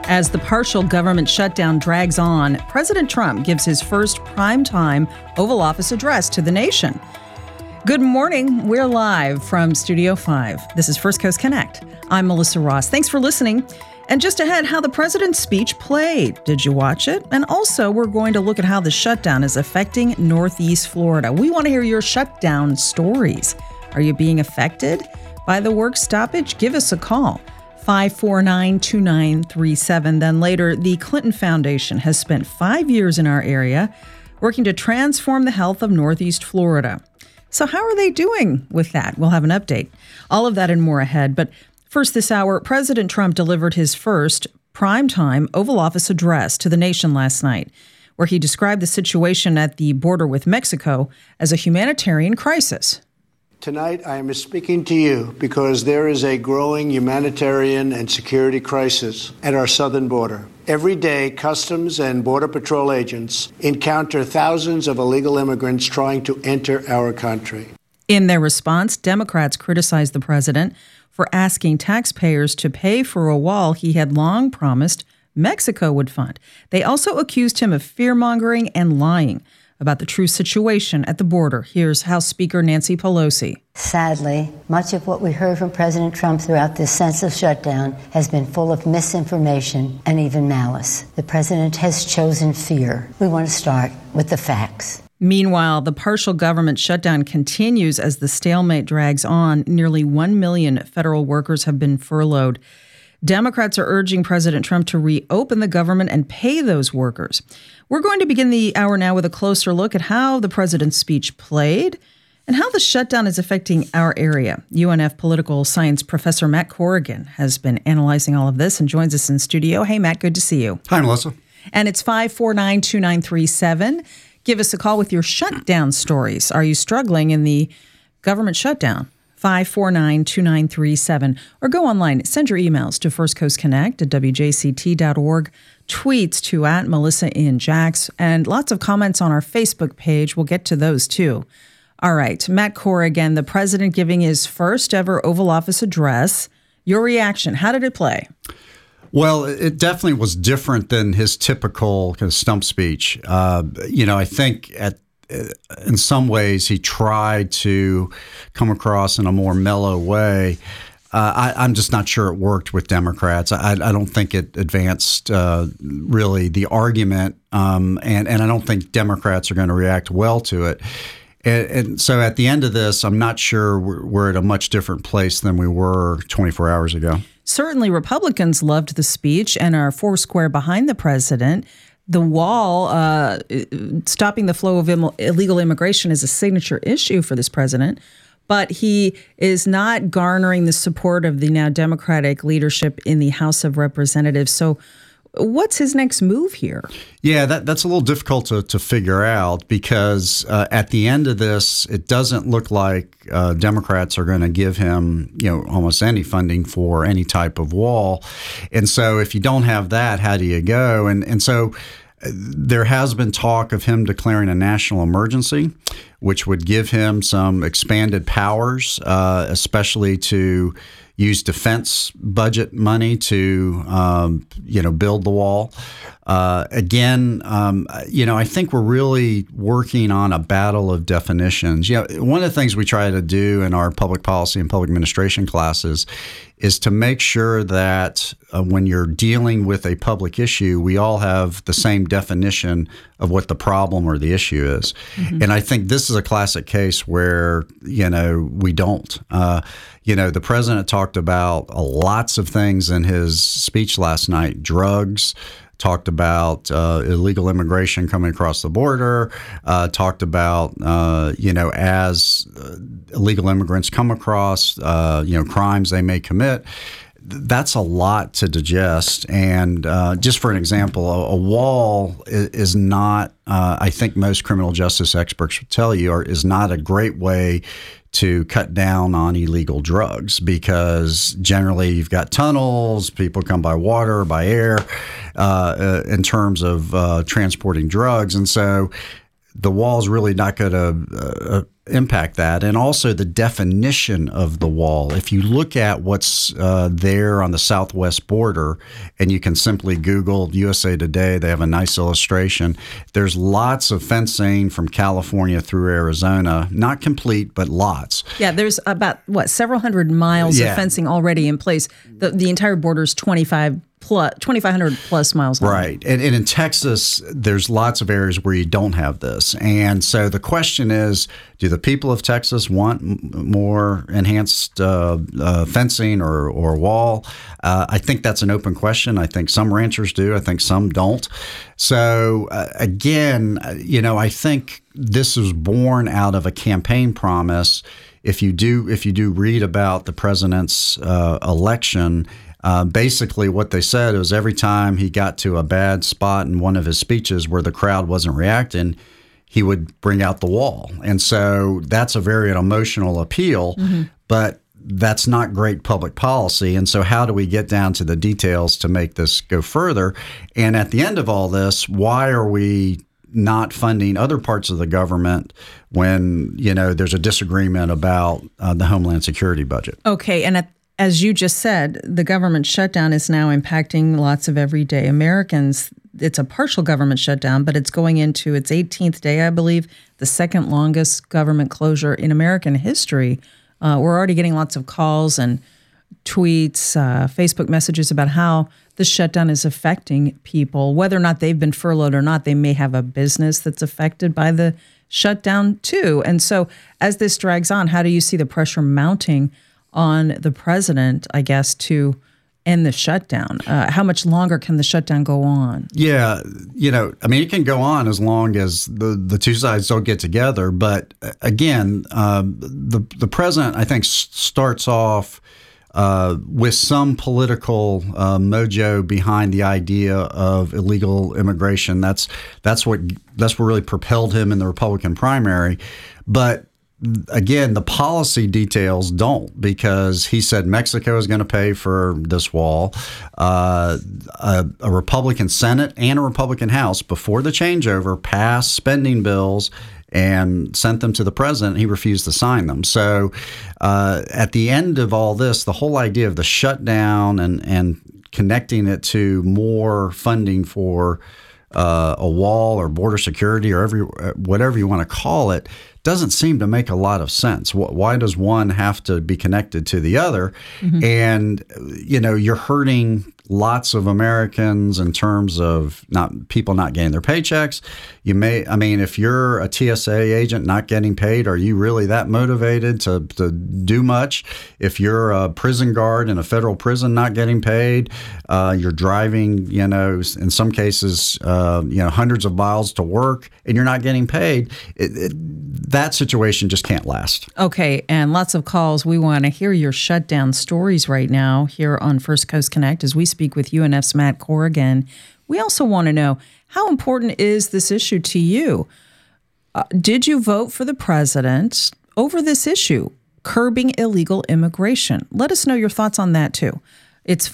As the partial government shutdown drags on, President Trump gives his first primetime Oval Office address to the nation. Good morning. We're live from Studio 5. This is First Coast Connect. I'm Melissa Ross. Thanks for listening. And just ahead, how the president's speech played. Did you watch it? And also, we're going to look at how the shutdown is affecting Northeast Florida. We want to hear your shutdown stories. Are you being affected by the work stoppage? Give us a call. 549-2937. Then later, the Clinton Foundation has spent 5 years in our area working to transform the health of Northeast Florida. So how are they doing with that? We'll have an update. All of that and more ahead. But first this hour, President Trump delivered his first primetime Oval Office address to the nation last night, where he described the situation at the border with Mexico as a humanitarian crisis. Tonight, I am speaking to you because there is a growing humanitarian and security crisis at our southern border. Every day, Customs and Border Patrol agents encounter thousands of illegal immigrants trying to enter our country. In their response, Democrats criticized the president for asking taxpayers to pay for a wall he had long promised Mexico would fund. They also accused him of fear-mongering and lying about the true situation at the border. Here's House Speaker Nancy Pelosi. Sadly, much of what we heard from President Trump throughout this senseless shutdown has been full of misinformation and even malice. The president has chosen fear. We want to start with the facts. Meanwhile, the partial government shutdown continues as the stalemate drags on. Nearly 1 million federal workers have been furloughed. Democrats are urging President Trump to reopen the government and pay those workers. We're going to begin the hour now with a closer look at how the president's speech played and how the shutdown is affecting our area. UNF political science professor Matt Corrigan has been analyzing all of this and joins us in studio. Hey, Matt, good to see you. Hi, Melissa. And it's 549-2937. Give us a call with your shutdown stories. Are you struggling in the government shutdown? 549-2937. Or go online. Send your emails to firstcoastconnect@wjct.org. Tweets to @MelissaInJax. And lots of comments on our Facebook page. We'll get to those too. All right. Matt Corrigan, the president giving his first ever Oval Office address. Your reaction, how did it play? Well, it definitely was different than his typical kind of stump speech. I think in some ways he tried to come across in a more mellow way. I'm just not sure it worked with Democrats. I don't think it advanced really the argument, and I don't think Democrats are going to react well to it. And so at the end of this, I'm not sure we're at a much different place than we were 24 hours ago. Certainly Republicans loved the speech and are foursquare behind the president. The wall, stopping the flow of illegal immigration, is a signature issue for this president. But he is not garnering the support of the now Democratic leadership in the House of Representatives. So what's his next move here? Yeah, that's a little difficult to figure out because at the end of this, it doesn't look like Democrats are going to give him, almost any funding for any type of wall. And so if you don't have that, how do you go? And so there has been talk of him declaring a national emergency, which would give him some expanded powers, especially to use defense budget money to, build the wall. I think we're really working on a battle of definitions. One of the things we try to do in our public policy and public administration classes is to make sure that when you're dealing with a public issue, we all have the same definition of what the problem or the issue is. Mm-hmm. And I think this is a classic case where, we don't. The president talked about lots of things in his speech last night, drugs, talked about illegal immigration coming across the border, talked about, as illegal immigrants come across, crimes they may commit. That's a lot to digest. And just for an example, a wall is not, I think most criminal justice experts would tell you, is not a great way to cut down on illegal drugs because generally you've got tunnels, people come by water, by air, in terms of transporting drugs. And so the wall's really not going to impact that. And also the definition of the wall. If you look at what's there on the southwest border, and you can simply Google USA Today, they have a nice illustration. There's lots of fencing from California through Arizona, not complete, but lots. Yeah, there's about, several hundred miles of fencing already in place. The entire border is 2,500 plus miles long. Right. And in Texas, there's lots of areas where you don't have this. And so the question is, do the people of Texas want more enhanced fencing or wall? I think that's an open question. I think some ranchers do. I think some don't. So again, I think this is born out of a campaign promise. If you do read about the president's election, basically what they said was every time he got to a bad spot in one of his speeches where the crowd wasn't reacting, he would bring out the wall. And so that's a very emotional appeal, but that's not great public policy. And so how do we get down to the details to make this go further? And at the end of all this, why are we not funding other parts of the government when, there's a disagreement about the Homeland Security budget? Okay. And as you just said, the government shutdown is now impacting lots of everyday Americans. It's a partial government shutdown, but it's going into its 18th day, I believe, the second longest government closure in American history. We're already getting lots of calls and tweets, Facebook messages about how the shutdown is affecting people. Whether or not they've been furloughed or not, they may have a business that's affected by the shutdown too. And so as this drags on, how do you see the pressure mounting on the president, I guess, to end the shutdown? How much longer can the shutdown go on? Yeah, it can go on as long as the two sides don't get together. But again, the president, I think, starts off with some political mojo behind the idea of illegal immigration. That's what really propelled him in the Republican primary. But again, the policy details don't, because he said Mexico is going to pay for this wall. A Republican Senate and a Republican House, before the changeover, passed spending bills and sent them to the president. He refused to sign them. So at the end of all this, the whole idea of the shutdown and connecting it to more funding for a wall or border security or whatever you want to call it doesn't seem to make a lot of sense. Why does one have to be connected to the other? And, you're hurting lots of Americans in terms of people not getting their paychecks. If you're a TSA agent not getting paid, are you really that motivated to do much? If you're a prison guard in a federal prison not getting paid, you're driving, in some cases, hundreds of miles to work and you're not getting paid. That situation just can't last. Okay, and lots of calls. We want to hear your shutdown stories right now here on First Coast Connect as we speak with UNF's Matt Corrigan. We also want to know, how important is this issue to you? Did you vote for the president over this issue, curbing illegal immigration? Let us know your thoughts on that too. It's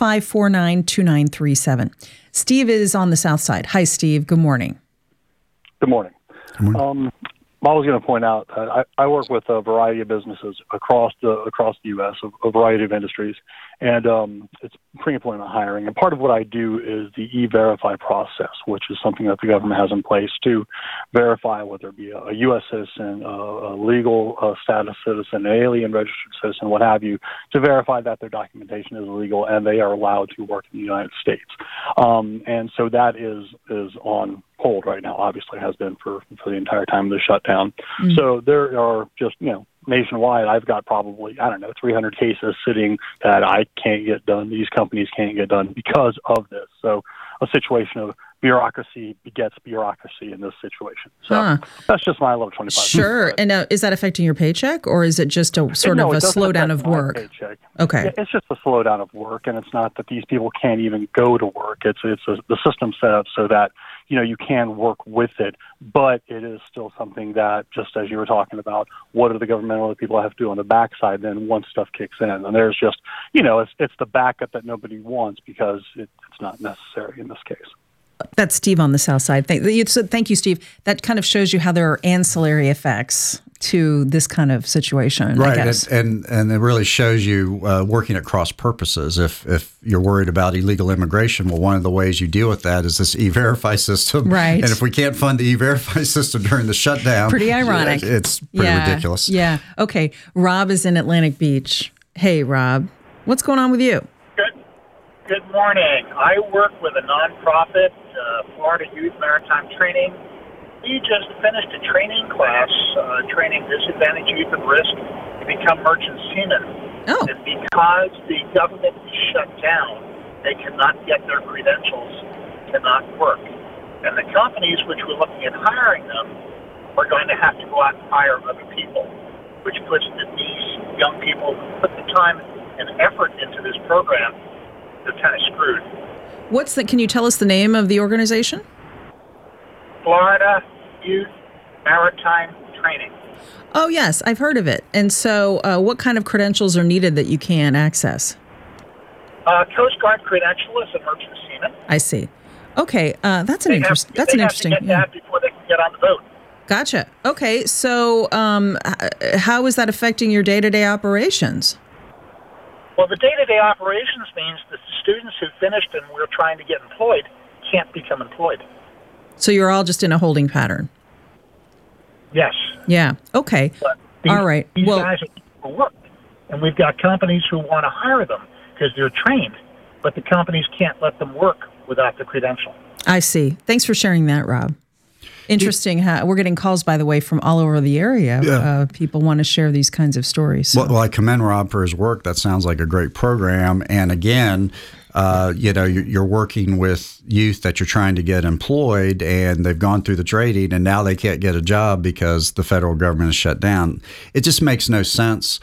549-2937. Steve is on the South Side. Hi, Steve. Good morning. Good morning. Good morning. I was going to point out I work with a variety of businesses across the U.S., a variety of industries, and it's pre-employment hiring. And part of what I do is the E-Verify process, which is something that the government has in place to verify whether it be a U.S. citizen, a legal status citizen, an alien registered citizen, what have you, to verify that their documentation is legal and they are allowed to work in the United States. And so that is on hold right now, obviously has been for the entire time of the shutdown. So there are just, nationwide, I've got probably, 300 cases sitting that I can't get done. These companies can't get done because of this. So a situation of bureaucracy begets bureaucracy in this situation. So that's just my little 25 Sure. cents. And is that affecting your paycheck, or is it just a sort of a slowdown of work? Paycheck. Okay. Yeah, it's just a slowdown of work, and it's not that these people can't even go to work. It's the system set up so that you can work with it, but it is still something that, just as you were talking about, what are the governmental people have to do on the backside then once stuff kicks in? And there's just, it's the backup that nobody wants because it's not necessary in this case. That's Steve on the South Side. Thank you, Steve. That kind of shows you how there are ancillary effects to this kind of situation, right? I guess. And it really shows you working at cross purposes. If you're worried about illegal immigration, well, one of the ways you deal with that is this E-Verify system, right? And if we can't fund the E-Verify system during the shutdown, pretty ironic. It's pretty ridiculous. Yeah. Okay. Rob is in Atlantic Beach. Hey, Rob, what's going on with you? Good morning. I work with a nonprofit, Florida Youth Maritime Training. We just finished a training class, training disadvantaged youth at risk to become merchant seamen. Oh. And because the government is shut down, they cannot get their credentials, cannot work. And the companies which were looking at hiring them are going to have to go out and hire other people, which puts these young people who put the time and effort into this program, they're kind of screwed. Can you tell us the name of the organization? Florida Youth Maritime Training. Oh, yes, I've heard of it. And so what kind of credentials are needed that you can access? Coast Guard credential as a merchant seaman. I see. Okay, that's an interesting. They have to get that before they can get on the boat. Gotcha. Okay, so how is that affecting your day-to-day operations? Well, the day-to-day operations means that the students who finished and we're trying to get employed can't become employed. So you're all just in a holding pattern? Yes. Yeah. Okay. All right. These guys are for work, and we've got companies who want to hire them because they're trained, but the companies can't let them work without the credential. I see. Thanks for sharing that, Rob. Interesting. We're getting calls, by the way, from all over the area. Yeah. People want to share these kinds of stories. So. Well, I commend Rob for his work. That sounds like a great program. And again, you're working with youth that you're trying to get employed, and they've gone through the training, and now they can't get a job because the federal government is shut down. It just makes no sense.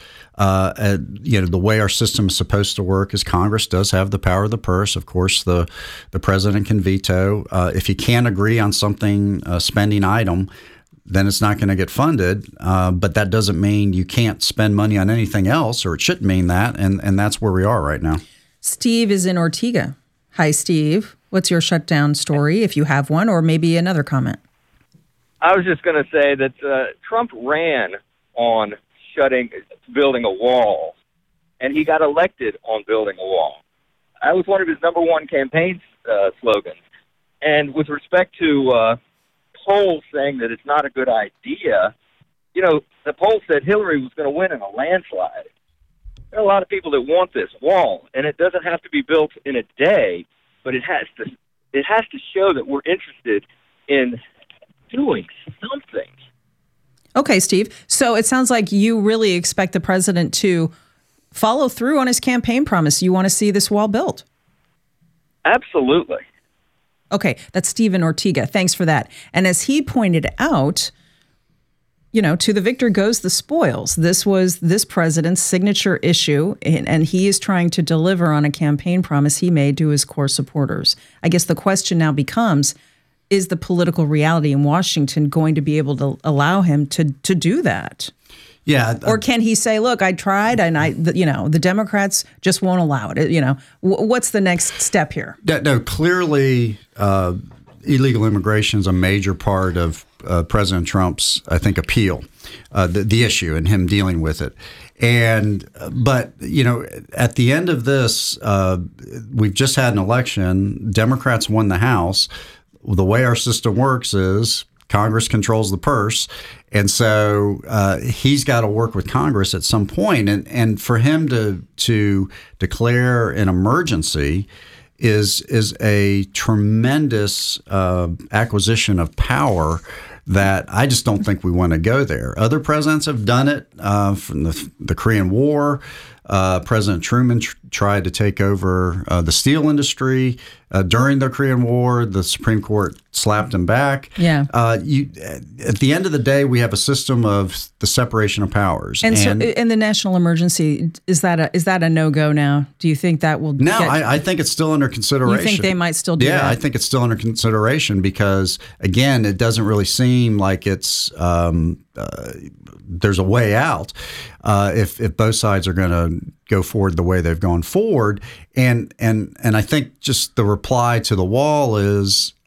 The way our system is supposed to work is Congress does have the power of the purse. Of course, the president can veto. If you can't agree on something, spending item, then it's not going to get funded. But that doesn't mean you can't spend money on anything else, or it shouldn't mean that. And that's where we are right now. Steve is in Ortega. Hi, Steve. What's your shutdown story, if you have one, or maybe another comment? I was just going to say that Trump ran on building a wall, and he got elected on building a wall. That was one of his number one campaign slogans. And with respect to polls saying that it's not a good idea, the poll said Hillary was going to win in a landslide. There are a lot of people that want this wall, and it doesn't have to be built in a day, but it has to show that we're interested in doing something. Okay, Steve. So it sounds like you really expect the president to follow through on his campaign promise. You want to see this wall built. Absolutely. Okay, that's Stephen Ortega. Thanks for that. And as he pointed out, to the victor goes the spoils. This was this president's signature issue, and he is trying to deliver on a campaign promise he made to his core supporters. I guess the question now becomes, is the political reality in Washington going to be able to allow him to do that? Yeah. Or can he say, look, I tried, and the Democrats just won't allow it? What's the next step here? No, clearly illegal immigration is a major part of President Trump's, I think, appeal, the issue and him dealing with it. But at the end of this, we've just had an election. Democrats won the House. The way our system works is Congress controls the purse. And so he's got to work with Congress at some point. And for him to declare an emergency is a tremendous acquisition of power that I just don't think we want to go there. Other presidents have done it from the Korean War. President Truman tried to take over the steel industry during the Korean War. The Supreme Court slapped him back. Yeah. At the end of the day, we have a system of the separation of powers. And so, in the national emergency, is that a no-go now? Do you think that will? No, I think it's still under consideration. You think they might still do that? Yeah, I think it's still under consideration because, again, it doesn't really seem like it's there's a way out if both sides are going to go forward the way they've gone forward. And I think just the reply to the wall is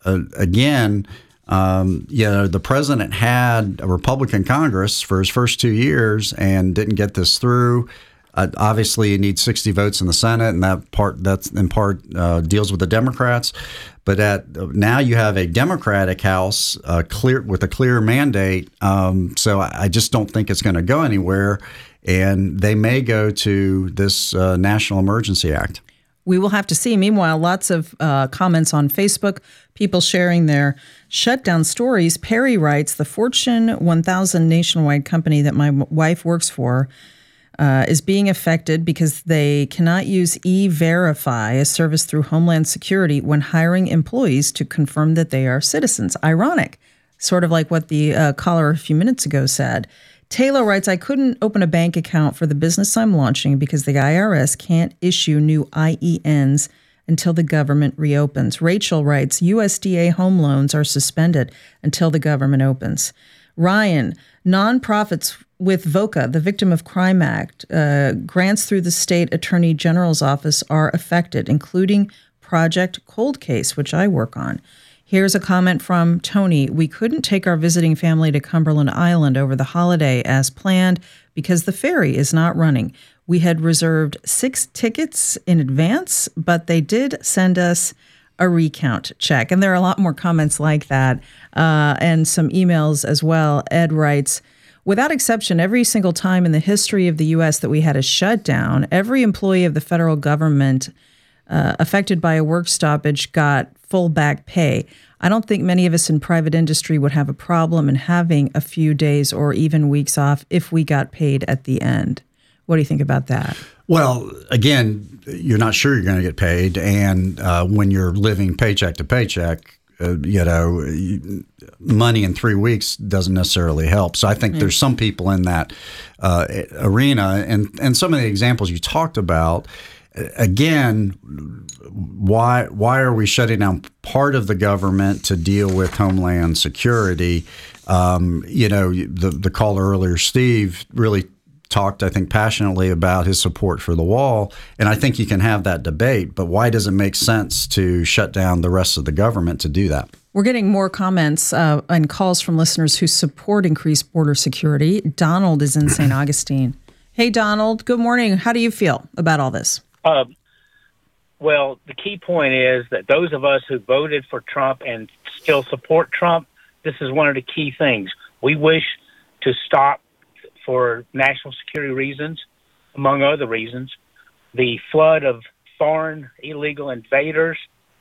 again, the president had a Republican Congress for his first 2 years and didn't get this through. Obviously, you need 60 votes in the Senate, and that's in part deals with the Democrats. But now you have a Democratic House with a clear mandate. So I just don't think it's going to go anywhere, and they may go to this National Emergency Act. We will have to see. Meanwhile, lots of comments on Facebook, people sharing their shutdown stories. Perry writes, the Fortune 1000 nationwide company that my wife works for is being affected because they cannot use E-Verify, a service through Homeland Security, when hiring employees to confirm that they are citizens. Ironic, sort of like what the caller a few minutes ago said. Taylor writes, I couldn't open a bank account for the business I'm launching because the IRS can't issue new IENs until the government reopens. Rachel writes, USDA home loans are suspended until the government opens. Ryan, nonprofits with VOCA, the Victim of Crime Act, grants through the state attorney general's office are affected, including Project Cold Case, which I work on. Here's a comment from Tony. We couldn't take our visiting family to Cumberland Island over the holiday as planned because the ferry is not running. We had reserved 6 tickets in advance, but they did send us a recount check. And there are a lot more comments like that and some emails as well. Ed writes, without exception, every single time in the history of the U.S. that we had a shutdown, every employee of the federal government affected by a work stoppage got full back pay. I don't think many of us in private industry would have a problem in having a few days or even weeks off if we got paid at the end. What do you think about that? Well, again, you're not sure you're going to get paid. And when you're living paycheck to paycheck, money in 3 weeks doesn't necessarily help. So I think there's some people in that arena. And some of the examples you talked about, again, why are we shutting down part of the government to deal with Homeland Security? The caller earlier, Steve, really talked, I think, passionately about his support for the wall. And I think you can have that debate, but why does it make sense to shut down the rest of the government to do that? We're getting more comments and calls from listeners who support increased border security. Donald is in St. Augustine. Hey, Donald, good morning. How do you feel about all this? Well, the key point is that those of us who voted for Trump and still support Trump, this is one of the key things. We wish to stop, for national security reasons, among other reasons, the flood of foreign illegal invaders,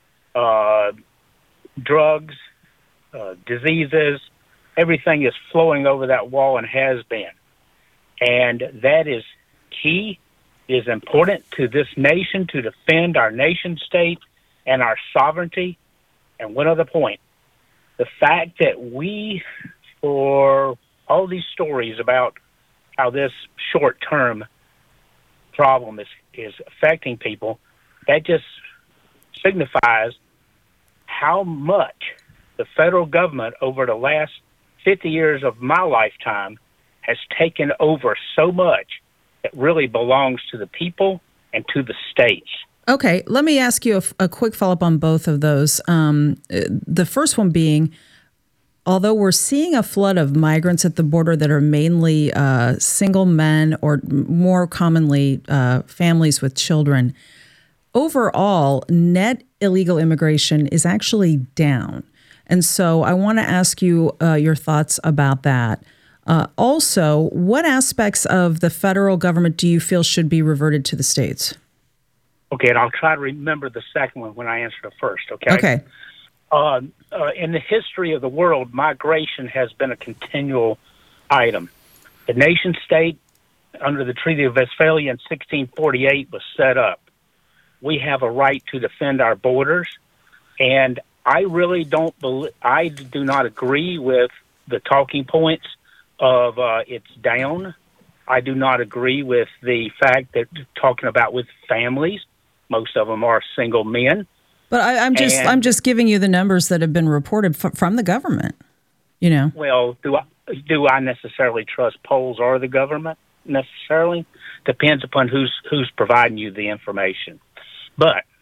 drugs, diseases. Everything is flowing over that wall and has been. And that is key. It is important to this nation to defend our nation state and our sovereignty. And one other point, the fact that we, for all these stories about how this short-term problem is affecting people, that just signifies how much the federal government over the last 50 years of my lifetime has taken over so much that really belongs to the people and to the states. Okay, let me ask you a quick follow-up on both of those. The first one being, although we're seeing a flood of migrants at the border that are mainly single men or more commonly families with children, overall, net illegal immigration is actually down. And so I want to ask you your thoughts about that. Also, what aspects of the federal government do you feel should be reverted to the states? Okay, and I'll try to remember the second one when I answer the first, okay? Okay. In the history of the world, migration has been a continual item. The nation state, under the Treaty of Westphalia in 1648, was set up. We have a right to defend our borders, and I really I do not agree with the talking points of it's down. I do not agree with the fact that talking about with families, most of them are single men. But I'm just giving you the numbers that have been reported from the government. You know. Well, do I necessarily trust polls or the government? Necessarily depends upon who's providing you the information. But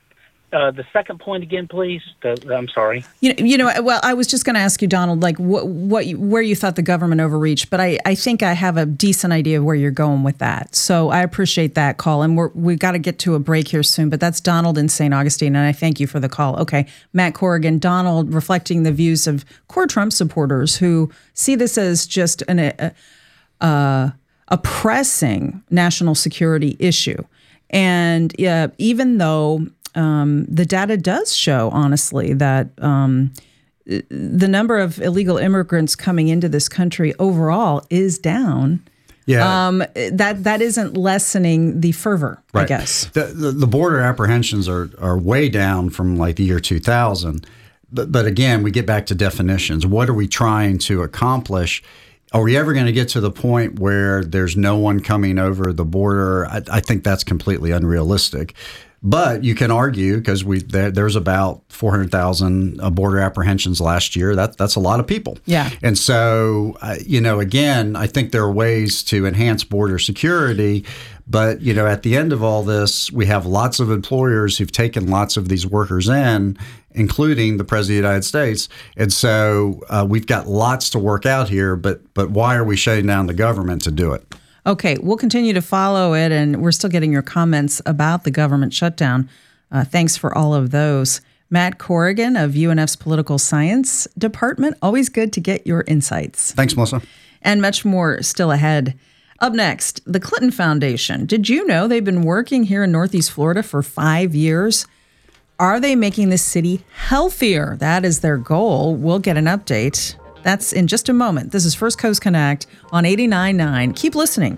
the second point again, please? I'm sorry. Well, I was just going to ask you, Donald, like where you thought the government overreached, but I think I have a decent idea of where you're going with that. So I appreciate that call, and we got to get to a break here soon. But that's Donald in St. Augustine, and I thank you for the call. Okay, Matt Corrigan, Donald, reflecting the views of core Trump supporters who see this as just a pressing national security issue, and even though the data does show, honestly, that the number of illegal immigrants coming into this country overall is down. Yeah, that isn't lessening the fervor, right. I guess. The border apprehensions are way down from like the year 2000. But again, we get back to definitions. What are we trying to accomplish? Are we ever going to get to the point where there's no one coming over the border? I think that's completely unrealistic. But you can argue, because there's about 400,000 border apprehensions last year. That's a lot of people. Yeah. And so, again, I think there are ways to enhance border security. But, at the end of all this, we have lots of employers who've taken lots of these workers in, including the President of the United States. And so we've got lots to work out here. But why are we shutting down the government to do it? Okay, we'll continue to follow it, and we're still getting your comments about the government shutdown. Thanks for all of those. Matt Corrigan of UNF's Political Science Department. Always good to get your insights. Thanks, Melissa. And much more still ahead. Up next, the Clinton Foundation. Did you know they've been working here in Northeast Florida for 5 years? Are they making the city healthier? That is their goal. We'll get an update. That's in just a moment. This is First Coast Connect on 89.9. Keep listening.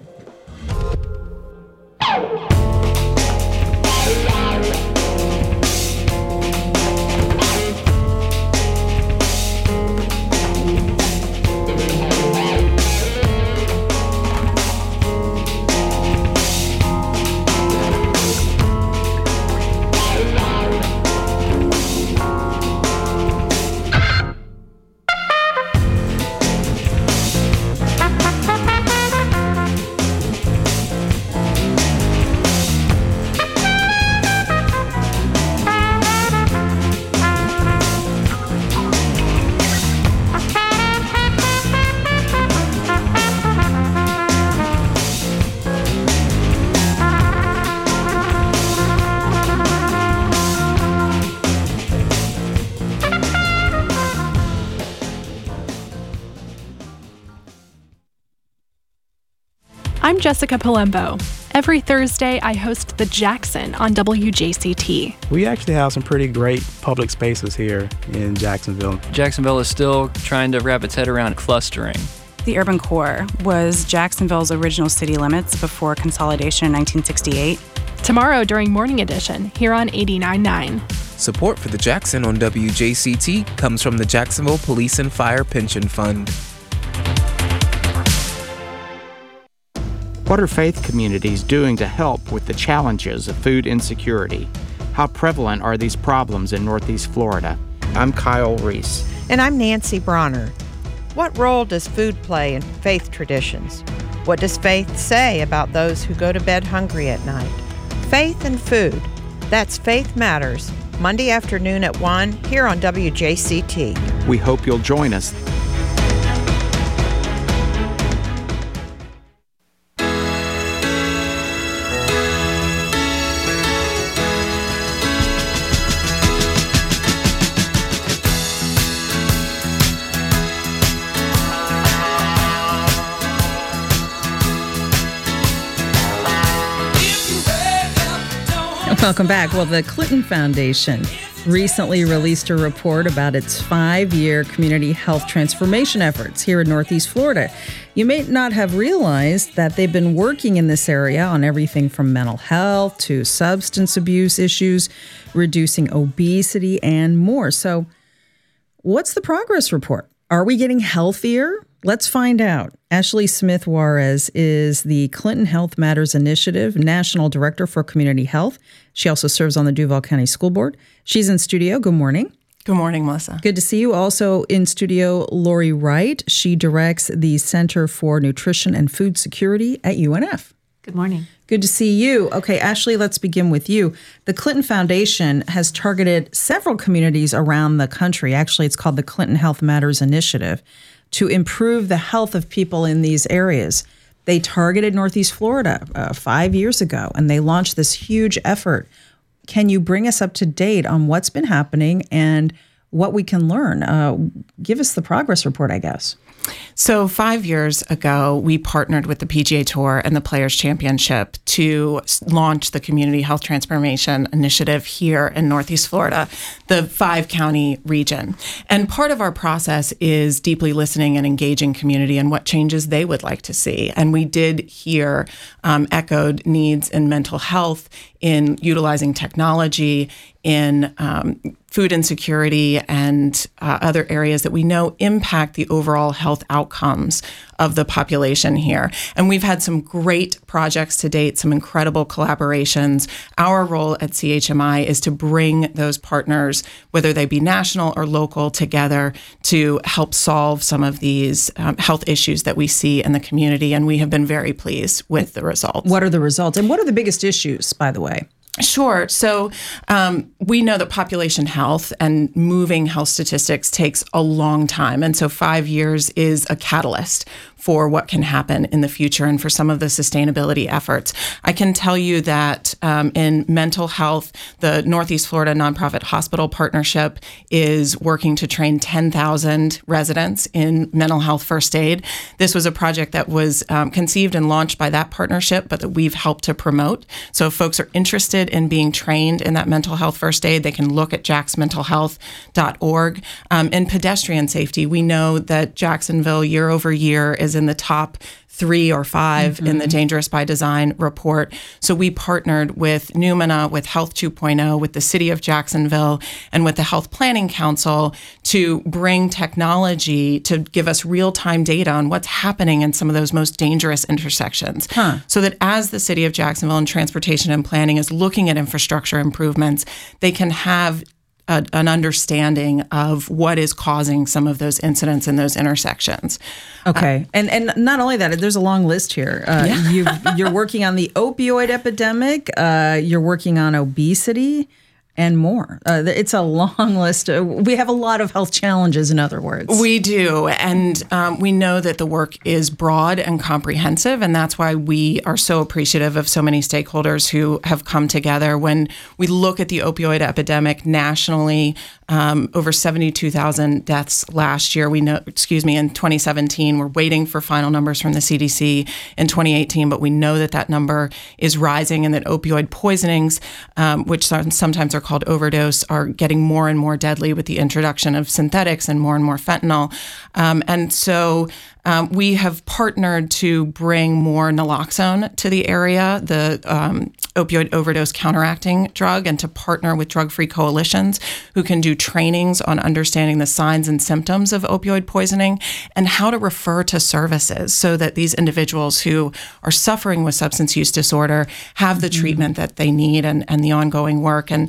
I'm Jessica Palumbo. Every Thursday, I host The Jackson on WJCT. We actually have some pretty great public spaces here in Jacksonville. Jacksonville is still trying to wrap its head around clustering. The urban core was Jacksonville's original city limits before consolidation in 1968. Tomorrow during Morning Edition, here on 89.9. Support for The Jackson on WJCT comes from the Jacksonville Police and Fire Pension Fund. What are faith communities doing to help with the challenges of food insecurity? How prevalent are these problems in Northeast Florida? I'm Kyle Reese. And I'm Nancy Bronner. What role does food play in faith traditions? What does faith say about those who go to bed hungry at night? Faith and food. That's Faith Matters, Monday afternoon at 1 here on WJCT. We hope you'll join us. Welcome back. Well, the Clinton Foundation recently released a report about its 5-year community health transformation efforts here in Northeast Florida. You may not have realized that they've been working in this area on everything from mental health to substance abuse issues, reducing obesity, and more. So what's the progress report? Are we getting healthier? Let's find out. Ashley Smith Juarez is the Clinton Health Matters Initiative National Director for Community Health. She also serves on the Duval County School Board. She's in studio. Good morning. Good morning, Melissa. Good to see you. Also in studio, Lori Wright. She directs the Center for Nutrition and Food Security at UNF. Good morning. Good to see you. Okay, Ashley, let's begin with you. The Clinton Foundation has targeted several communities around the country. Actually, it's called the Clinton Health Matters Initiative to improve the health of people in these areas. They targeted Northeast Florida 5 years ago, and they launched this huge effort. Can you bring us up to date on what's been happening and what we can learn? Give us the progress report, I guess. So 5 years ago, we partnered with the PGA Tour and the Players Championship to launch the Community Health Transformation Initiative here in Northeast Florida, the 5-county region. And part of our process is deeply listening and engaging community and what changes they would like to see. And we did hear echoed needs in mental health, in utilizing technology, in food insecurity, and other areas that we know impact the overall health outcomes of the population here. And we've had some great projects to date, some incredible collaborations. Our role at CHMI is to bring those partners, whether they be national or local, together to help solve some of these health issues that we see in the community. And we have been very pleased with the results. What are the results? And what are the biggest issues, by the way? Sure. So we know that population health and moving health statistics takes a long time. And so 5 years is a catalyst for what can happen in the future and for some of the sustainability efforts. I can tell you that in mental health, the Northeast Florida Nonprofit Hospital Partnership is working to train 10,000 residents in mental health first aid. This was a project that was conceived and launched by that partnership, but that we've helped to promote. So if folks are interested in being trained in that mental health first aid, they can look at jaxmentalhealth.org. In pedestrian safety, we know that Jacksonville year over year is in the top 3 or 5 in the Dangerous by Design report. So we partnered with Numina, with Health 2.0, with the City of Jacksonville, and with the Health Planning Council to bring technology to give us real-time data on what's happening in some of those most dangerous intersections. So that as the City of Jacksonville and Transportation and Planning is looking at infrastructure improvements, they can have an understanding of what is causing some of those incidents in those intersections. Okay. And not only that, there's a long list here. You're working on the opioid epidemic. You're working on obesity and more. It's a long list. We have a lot of health challenges, in other words. We do. And we know that the work is broad and comprehensive. And that's why we are so appreciative of so many stakeholders who have come together. When we look at the opioid epidemic nationally, over 72,000 deaths last year. We know, in 2017. We're waiting for final numbers from the CDC in 2018, but we know that that number is rising and that opioid poisonings, which sometimes are called overdose, are getting more and more deadly with the introduction of synthetics and more fentanyl. And so we have partnered to bring more naloxone to the area, the opioid overdose counteracting drug, and to partner with drug-free coalitions who can do trainings on understanding the signs and symptoms of opioid poisoning and how to refer to services so that these individuals who are suffering with substance use disorder have the treatment that they need and the ongoing work. And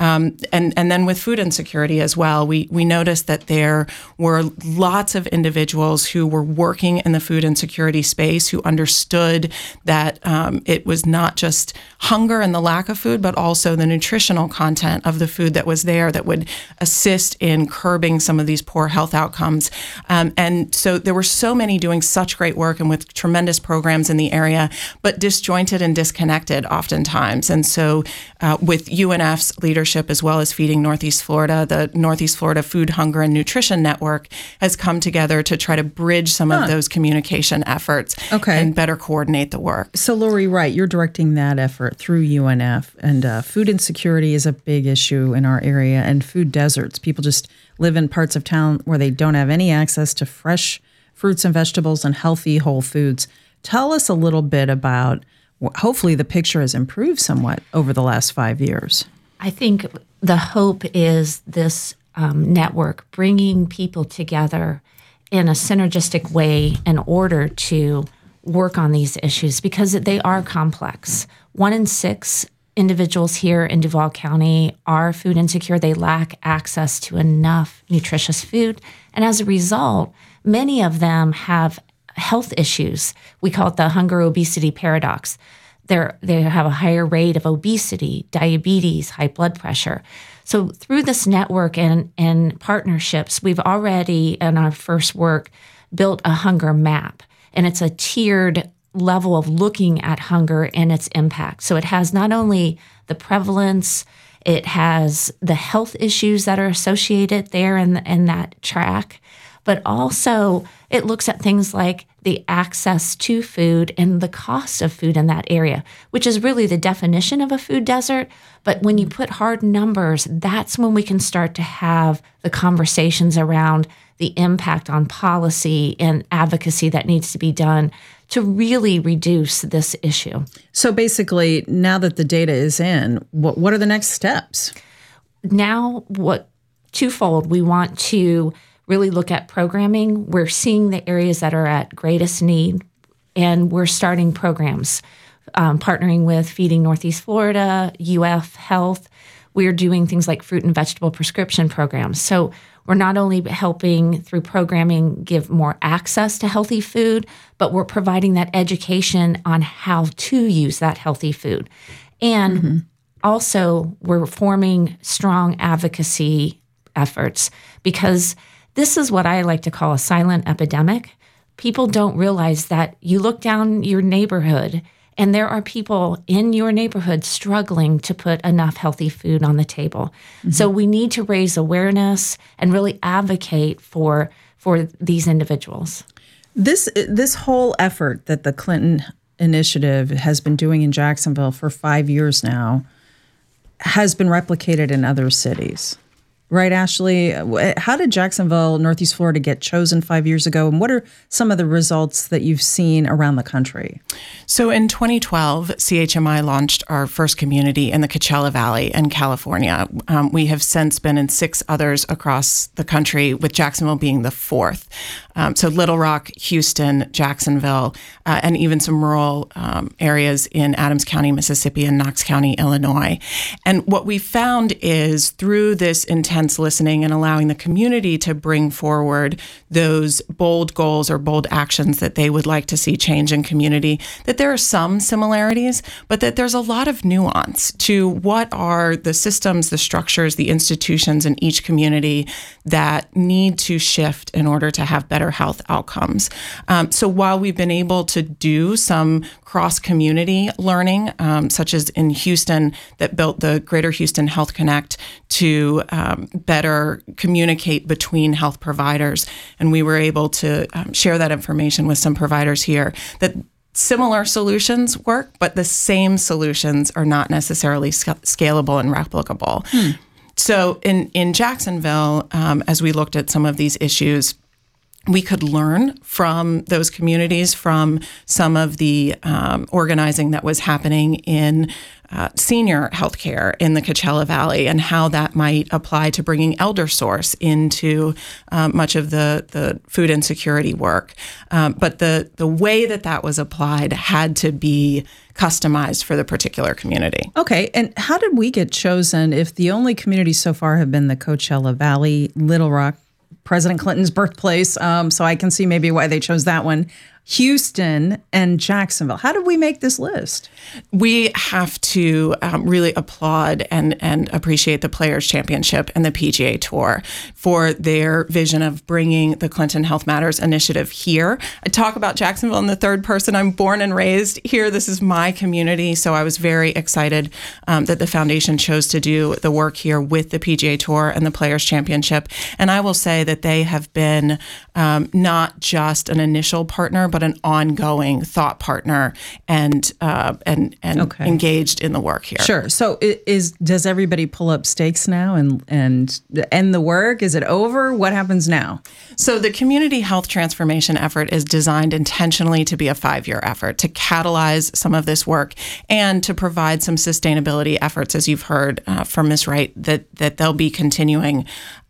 then with food insecurity as well, we noticed that there were lots of individuals who were working in the food insecurity space who understood that it was not just hunger and the lack of food, but also the nutritional content of the food that was there that would assist in curbing some of these poor health outcomes. And so there were so many doing such great work and with tremendous programs in the area, but disjointed and disconnected oftentimes. And so with UNF's leadership, as well as Feeding Northeast Florida, the Northeast Florida Food, Hunger, and Nutrition Network has come together to try to bridge some of those communication efforts and better coordinate the work. So Lori Wright, you're directing that effort through UNF, and food insecurity is a big issue in our area, and food deserts. People just live in parts of town where they don't have any access to fresh fruits and vegetables and healthy whole foods. Tell us a little bit about, hopefully the picture has improved somewhat over the last 5 years. I think the hope is this network bringing people together in a synergistic way in order to work on these issues because they are complex. 1 in 6 individuals here in Duval County are food insecure. They lack access to enough nutritious food. And as a result, many of them have health issues. We call it the hunger-obesity paradox. They have a higher rate of obesity, diabetes, high blood pressure. So through this network and partnerships, we've already, in our first work, built a hunger map. And it's a tiered level of looking at hunger and its impact. So it has not only the prevalence, it has the health issues that are associated there in that track, but also it looks at things like the access to food and the cost of food in that area, which is really the definition of a food desert. But when you put hard numbers, that's when we can start to have the conversations around the impact on policy and advocacy that needs to be done to really reduce this issue. So basically, now that the data is in, what are the next steps? Now, twofold, we want to really look at programming. We're seeing the areas that are at greatest need, and we're starting programs, partnering with Feeding Northeast Florida, UF Health. We're doing things like fruit and vegetable prescription programs. So we're not only helping through programming give more access to healthy food, but we're providing that education on how to use that healthy food. And also we're forming strong advocacy efforts, because this is what I like to call a silent epidemic. People don't realize that you look down your neighborhood and there are people in your neighborhood struggling to put enough healthy food on the table. So we need to raise awareness and really advocate for these individuals. This whole effort that the Clinton Initiative has been doing in Jacksonville for 5 years now has been replicated in other cities. Right, Ashley? How did Jacksonville, Northeast Florida, get chosen 5 years ago? And what are some of the results that you've seen around the country? So in 2012, CHMI launched our first community in the Coachella Valley in California. We have since been in 6 others across the country, with Jacksonville being the 4th. So Little Rock, Houston, Jacksonville, and even some rural areas in Adams County, Mississippi, and Knox County, Illinois. And what we found is through this intense listening and allowing the community to bring forward those bold goals or bold actions that they would like to see change in community, that there are some similarities, but that there's a lot of nuance to what are the systems, the structures, the institutions in each community that need to shift in order to have better health outcomes. So while we've been able to do some cross-community learning, such as in Houston, that built the Greater Houston Health Connect to better communicate between health providers. And we were able to share that information with some providers here, that similar solutions work, but the same solutions are not necessarily scalable and replicable. So in Jacksonville, as we looked at some of these issues, we could learn from those communities, from some of the organizing that was happening in senior healthcare in the Coachella Valley, and how that might apply to bringing Elder Source into much of the food insecurity work. But the way that was applied had to be customized for the particular community. Okay, and how did we get chosen if the only communities so far have been the Coachella Valley, Little Rock, President Clinton's birthplace, so I can see maybe why they chose that one, Houston, and Jacksonville? How did we make this list? We have to really applaud and appreciate the Players Championship and the PGA Tour for their vision of bringing the Clinton Health Matters initiative here. I talk about Jacksonville in the third person. I'm born and raised here. This is my community, so I was very excited that the foundation chose to do the work here with the PGA Tour and the Players Championship. And I will say that they have been not just an initial partner, but an ongoing thought partner and engaged in the work here. Sure. So does everybody pull up stakes now and end the work? Is it over? What happens now? So the community health transformation effort is designed intentionally to be a 5-year effort to catalyze some of this work and to provide some sustainability efforts, as you've heard from Ms. Wright, that they'll be continuing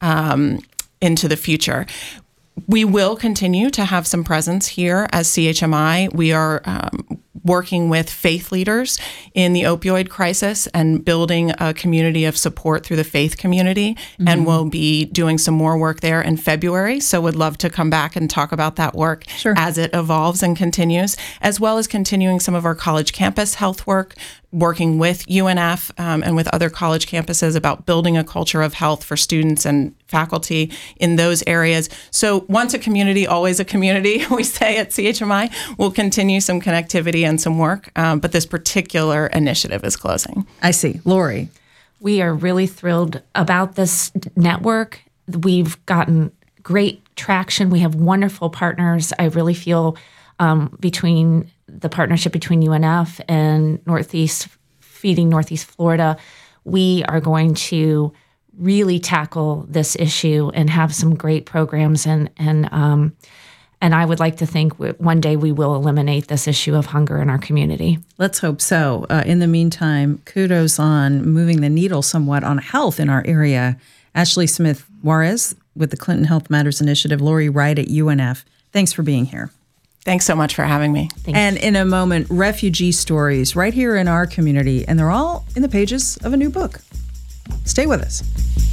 into the future. We will continue to have some presence here as CHMI. We are working with faith leaders in the opioid crisis and building a community of support through the faith community. Mm-hmm. And we'll be doing some more work there in February. So would love to come back and talk about that work as it evolves and continues, as well as continuing some of our college campus health work, working with UNF and with other college campuses about building a culture of health for students and faculty in those areas. So once a community, always a community, we say at CHMI. We'll continue some connectivity and some work, but this particular initiative is closing. I see. Lori. We are really thrilled about this network. We've gotten great traction. We have wonderful partners. I really feel between the partnership between UNF and Feeding Northeast Florida, we are going to really tackle this issue and have some great programs. And I would like to think one day we will eliminate this issue of hunger in our community. Let's hope so. In the meantime, kudos on moving the needle somewhat on health in our area. Ashley Smith Juarez with the Clinton Health Matters Initiative, Lori Wright at UNF. Thanks for being here. Thanks so much for having me. And in a moment, refugee stories right here in our community, and they're all in the pages of a new book. Stay with us.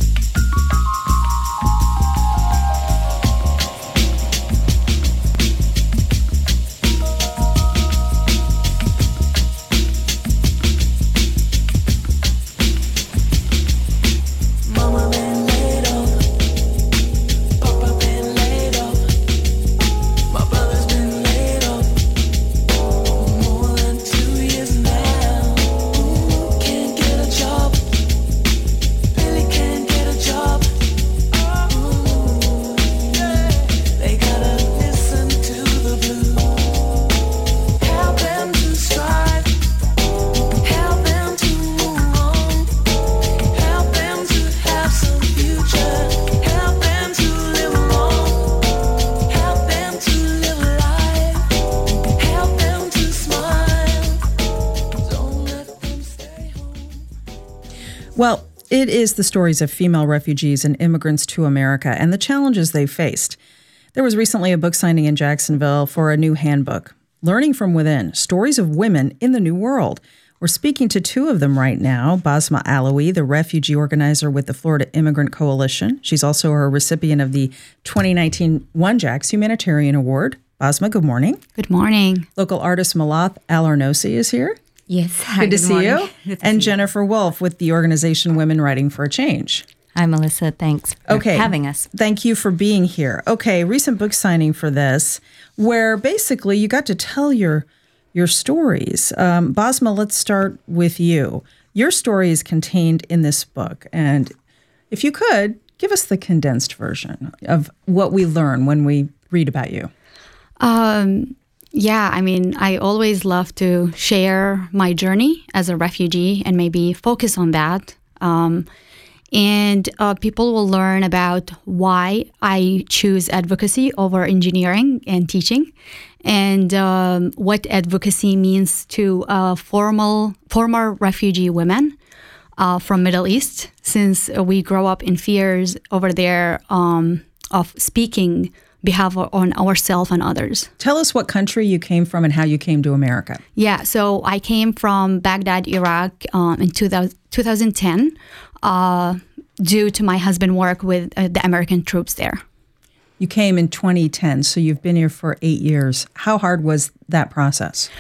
Well, it is the stories of female refugees and immigrants to America and the challenges they faced. There was recently a book signing in Jacksonville for a new handbook, Learning from Within, Stories of Women in the New World. We're speaking to two of them right now, Basma Alawi, the refugee organizer with the Florida Immigrant Coalition. She's also a recipient of the 2019 OneJacks Humanitarian Award. Basma, good morning. Good morning. Local artist Malath Alarnosi is here. Yes. Good to see you. And Jennifer Wolf with the organization Women Writing for a Change. Hi, Melissa. Thanks for having us. Thank you for being here. Okay, recent book signing for this, where basically you got to tell your stories. Basma, let's start with you. Your story is contained in this book. And if you could, give us the condensed version of what we learn when we read about you. Yeah, I mean, I always love to share my journey as a refugee and maybe focus on that. And people will learn about why I choose advocacy over engineering and teaching, and what advocacy means to former refugee women from Middle East, since we grow up in fears over there of speaking behalf on ourselves and others. Tell us what country you came from and how you came to America. Yeah, so I came from Baghdad, Iraq in 2010 due to my husband work with the American troops there. You came in 2010, so you've been here for 8 years. How hard was that process?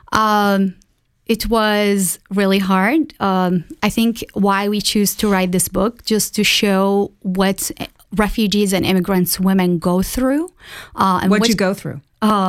It was really hard. I think why we choose to write this book, just to show what refugees and immigrants women go through. And what'd you go through?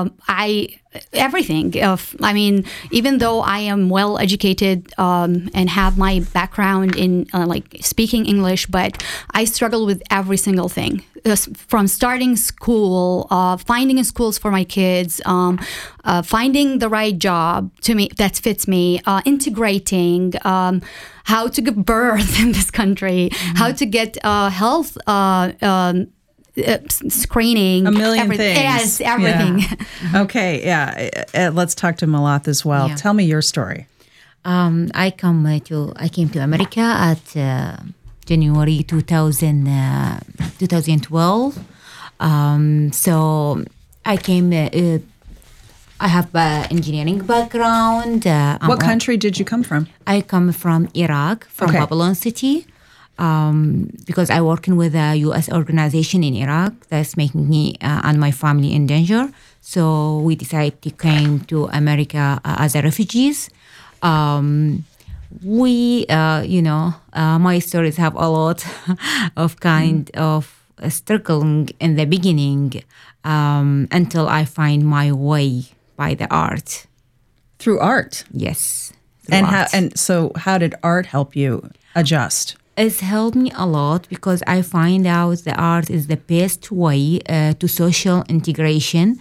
Everything. I mean, even though I am well educated and have my background in like speaking English, but I struggle with every single thing. From starting school, finding schools for my kids, finding the right job to me that fits me, integrating, how to give birth in this country, how to get health screening. A million things. Yes, everything. Yeah. Okay, yeah. Let's talk to Malath as well. Yeah. Tell me your story. I came to America at January 2012. So I came I have an engineering background. What country did you come from? I come from Iraq, from Babylon City, because I working with a U.S. organization in Iraq that's making me and my family in danger. So we decided to come to America as a refugees. My stories have a lot of kind of struggling in the beginning until I find my way by the art. Through art? Yes. So how did art help you adjust? It's helped me a lot because I find out the art is the best way to social integration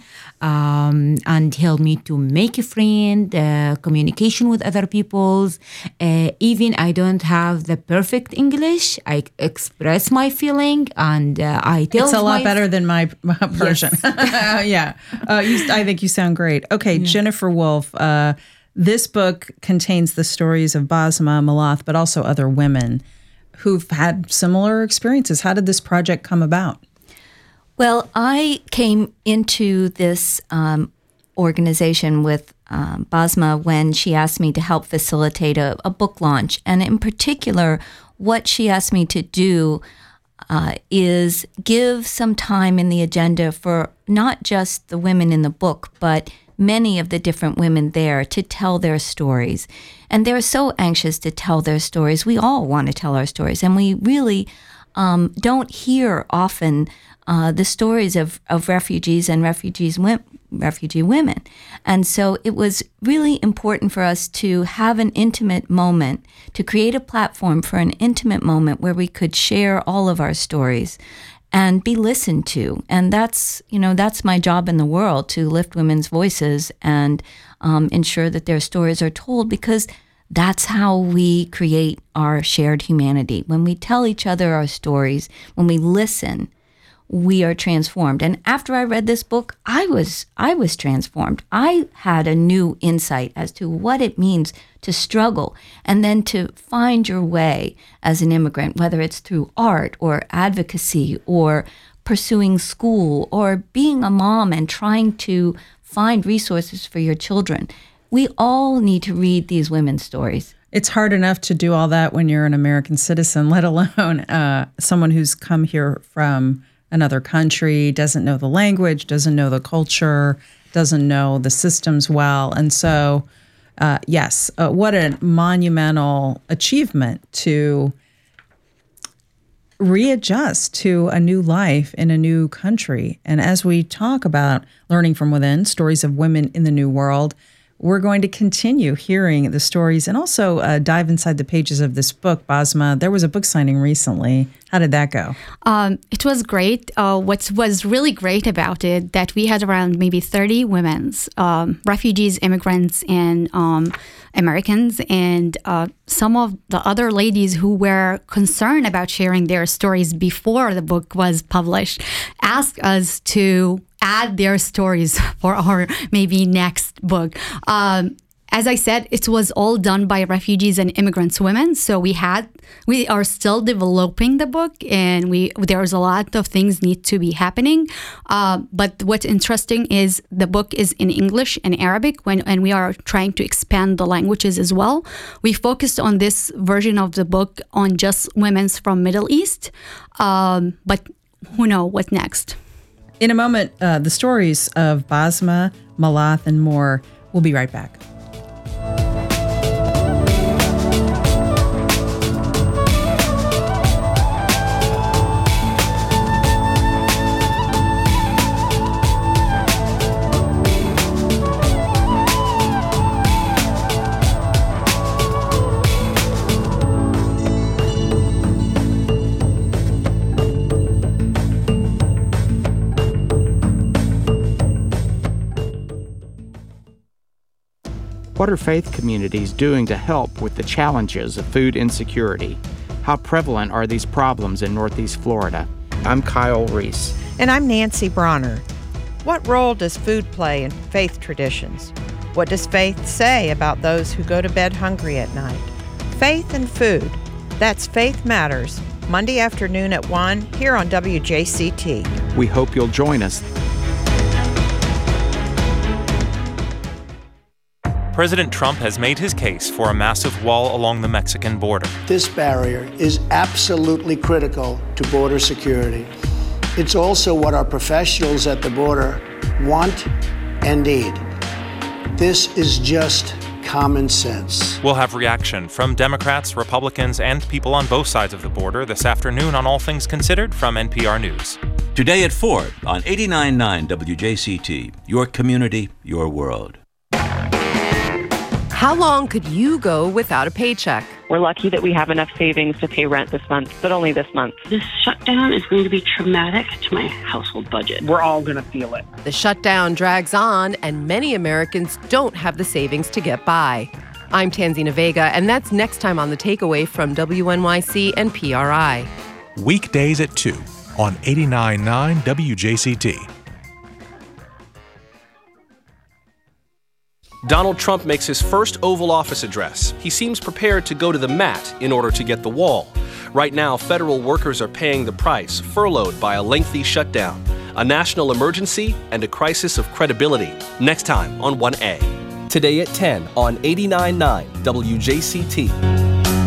and help me to make a friend, communication with other peoples. Even I don't have the perfect English, I express my feeling and I tell. It's a lot better than my Persian. Yes. I think you sound great. Okay, yeah. Jennifer Wolf. This book contains the stories of Basma, Malath, but also other women who've had similar experiences. How did this project come about? Well, I came into this organization with Basma when she asked me to help facilitate a book launch. And in particular, what she asked me to do is give some time in the agenda for not just the women in the book, but many of the different women there to tell their stories. And they're so anxious to tell their stories. We all want to tell our stories. And we really don't hear often the stories of refugees and refugee women. And so it was really important for us to have an intimate moment, to create a platform for an intimate moment where we could share all of our stories and be listened to. And that's my job in the world, to lift women's voices and ensure that their stories are told, because that's how we create our shared humanity. When we tell each other our stories, when we listen, we are transformed. And after I read this book, I was transformed. I had a new insight as to what it means to struggle and then to find your way as an immigrant, whether it's through art or advocacy or pursuing school or being a mom and trying to find resources for your children. We all need to read these women's stories. It's hard enough to do all that when you're an American citizen, let alone someone who's come here from another country, doesn't know the language, doesn't know the culture, doesn't know the systems well. And so, yes, what a monumental achievement to readjust to a new life in a new country. And as we talk about learning from within, stories of women in the new world, we're going to continue hearing the stories and also dive inside the pages of this book. Basma, there was a book signing recently. How did that go? It was great. What was really great about it, that we had around maybe 30 women, refugees, immigrants, and Americans, and some of the other ladies who were concerned about sharing their stories before the book was published asked us to add their stories for our maybe next book. As I said, it was all done by refugees and immigrants women. So we are still developing the book, and there's a lot of things need to be happening. But what's interesting is the book is in English and Arabic, and we are trying to expand the languages as well. We focused on this version of the book on just women from Middle East, but who knows what's next. In a moment, the stories of Basma, Malath, and more. We'll be right back. What are faith communities doing to help with the challenges of food insecurity? How prevalent are these problems in Northeast Florida? I'm Kyle Reese. And I'm Nancy Bronner. What role does food play in faith traditions? What does faith say about those who go to bed hungry at night? Faith and food. That's Faith Matters, Monday afternoon at 1 here on WJCT. We hope you'll join us. President Trump has made his case for a massive wall along the Mexican border. This barrier is absolutely critical to border security. It's also what our professionals at the border want and need. This is just common sense. We'll have reaction from Democrats, Republicans, and people on both sides of the border this afternoon on All Things Considered from NPR News. Today at 4 on 89.9 WJCT, your community, your world. How long could you go without a paycheck? We're lucky that we have enough savings to pay rent this month, but only this month. This shutdown is going to be traumatic to my household budget. We're all going to feel it. The shutdown drags on, and many Americans don't have the savings to get by. I'm Tanzina Vega, and that's next time on The Takeaway from WNYC and PRI. Weekdays at 2 on 89.9 WJCT. Donald Trump makes his first Oval Office address. He seems prepared to go to the mat in order to get the wall. Right now, federal workers are paying the price, furloughed by a lengthy shutdown, a national emergency, and a crisis of credibility. Next time on 1A. Today at 10 on 89.9 WJCT.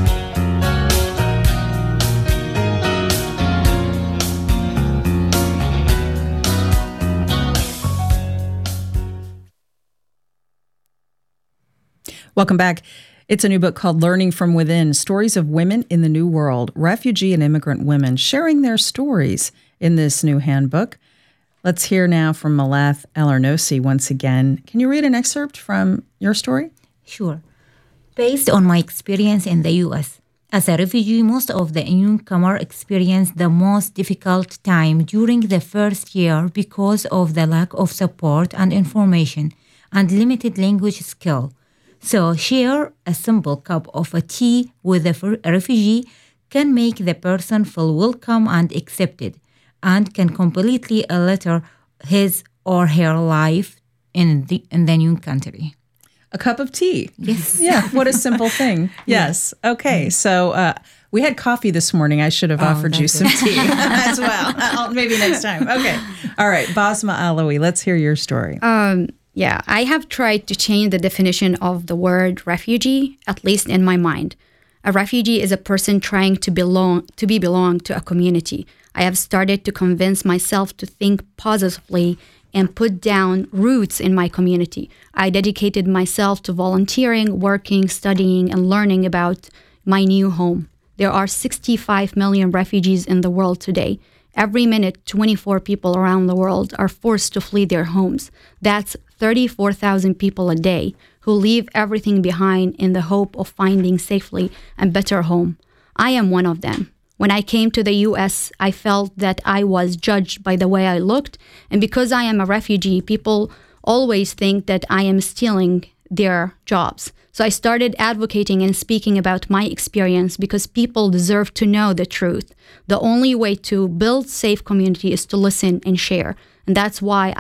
Welcome back. It's a new book called Learning from Within, Stories of Women in the New World, refugee and immigrant women sharing their stories in this new handbook. Let's hear now from Malath El-Arnossi once again. Can you read an excerpt from your story? Sure. Based on my experience in the U.S., as a refugee, most of the newcomer experienced the most difficult time during the first year because of the lack of support and information and limited language skill. So share a simple cup of tea with a refugee can make the person feel welcome and accepted and can completely alter his or her life in the new country. A cup of tea. Yes. Yeah, what a simple thing. Yes. Okay, so we had coffee this morning. I should have offered you some tea as well. Maybe next time. Okay. All right, Basma Alawi, let's hear your story. Yeah, I have tried to change the definition of the word refugee, at least in my mind. A refugee is a person trying to belong to a community. I have started to convince myself to think positively and put down roots in my community. I dedicated myself to volunteering, working, studying, and learning about my new home. There are 65 million refugees in the world today. Every minute, 24 people around the world are forced to flee their homes. That's 34,000 people a day who leave everything behind in the hope of finding safely a better home. I am one of them. When I came to the U.S., I felt that I was judged by the way I looked, and because I am a refugee, people always think that I am stealing their jobs. So I started advocating and speaking about my experience because people deserve to know the truth. The only way to build safe community is to listen and share. And that's why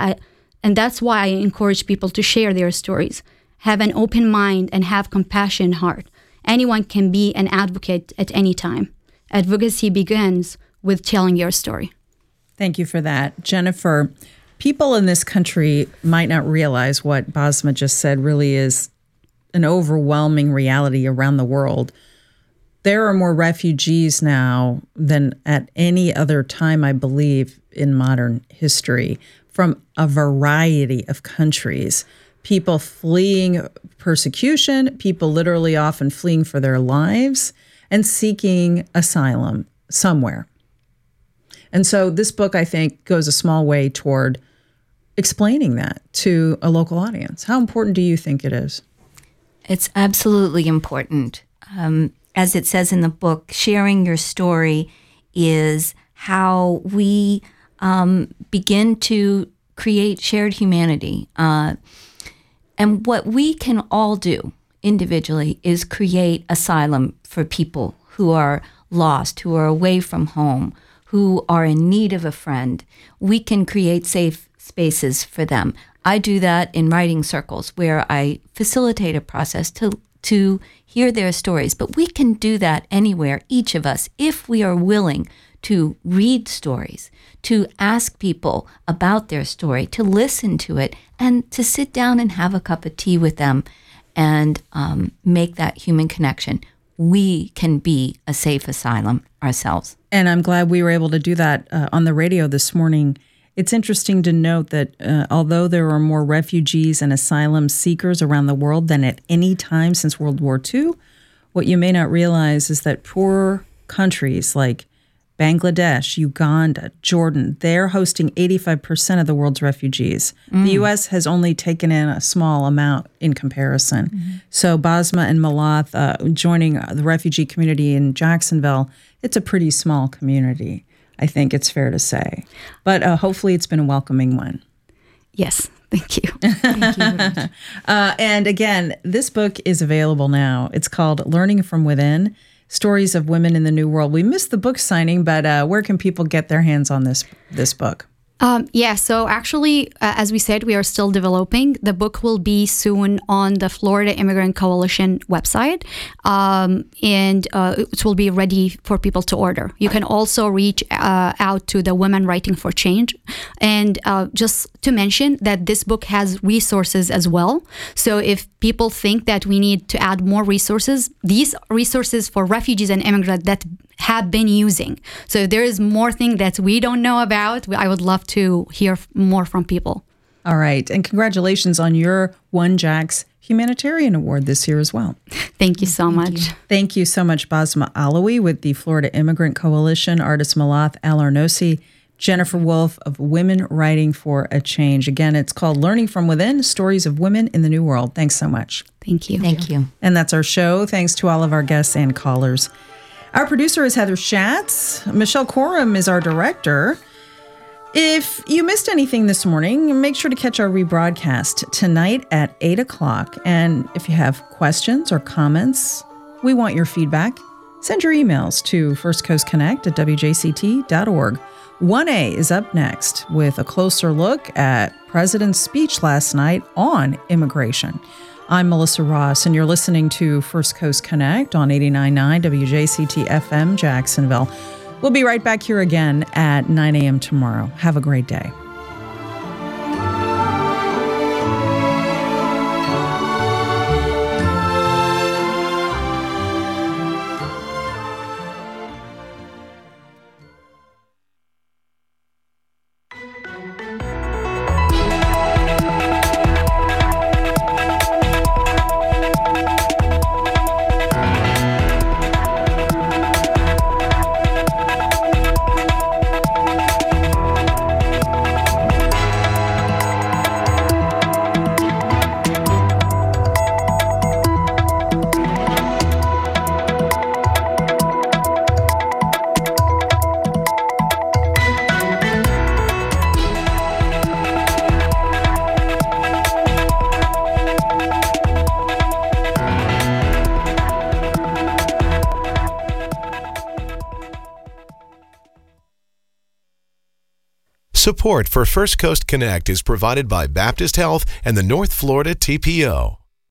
I encourage people to share their stories. Have an open mind and have compassion heart. Anyone can be an advocate at any time. Advocacy begins with telling your story. Thank you for that. Jennifer, people in this country might not realize what Basma just said really is an overwhelming reality around the world. There are more refugees now than at any other time, I believe, in modern history, from a variety of countries. People fleeing persecution, people literally often fleeing for their lives and seeking asylum somewhere. And so this book, I think, goes a small way toward explaining that to a local audience. How important do you think it is? It's absolutely important. As it says in the book, sharing your story is how we begin to create shared humanity. And what we can all do individually is create asylum for people who are lost, who are away from home, who are in need of a friend. We can create safe spaces for them. I do that in writing circles where I facilitate a process to hear their stories. But we can do that anywhere, each of us, if we are willing to read stories, to ask people about their story, to listen to it, and to sit down and have a cup of tea with them and make that human connection, we can be a safe asylum ourselves. And I'm glad we were able to do that on the radio this morning. It's interesting to note that although there are more refugees and asylum seekers around the world than at any time since World War II, what you may not realize is that poor countries like Bangladesh, Uganda, Jordan, they're hosting 85% of the world's refugees. The U.S. has only taken in a small amount in comparison. So Basma and Malath joining the refugee community in Jacksonville, it's a pretty small community, I think it's fair to say. But hopefully it's been a welcoming one. Yes. Thank you. Thank you. And again, this book is available now. It's called Learning from Within, Stories of Women in the New World. We missed the book signing, but where can people get their hands on this book? So actually, as we said, we are still developing. The book will be soon on the Florida Immigrant Coalition website, and it will be ready for people to order. You can also reach out to the Women Writing for Change. And just to mention that this book has resources as well. So if people think that we need to add more resources, these resources for refugees and immigrants that have been using. So if there is more thing that we don't know about, I would love to hear more from people. All right. And congratulations on your One Jax Humanitarian Award this year as well. Thank you so much. Thank you so much, Basma Alawi with the Florida Immigrant Coalition, Artis Malath Al-Arnossi, Jennifer Wolf of Women Writing for a Change. Again, it's called Learning from Within, Stories of Women in the New World. Thanks so much. Thank you. Thank you. And that's our show. Thanks to all of our guests and callers. Our producer is Heather Schatz. Michelle Coram is our director. If you missed anything this morning, make sure to catch our rebroadcast tonight at 8 o'clock. And if you have questions or comments, we want your feedback. Send your emails to firstcoastconnect@wjct.org. 1A is up next with a closer look at President's speech last night on immigration. I'm Melissa Ross, and you're listening to First Coast Connect on 89.9 WJCT FM Jacksonville. We'll be right back here again at 9 a.m. tomorrow. Have a great day. Support for First Coast Connect is provided by Baptist Health and the North Florida TPO.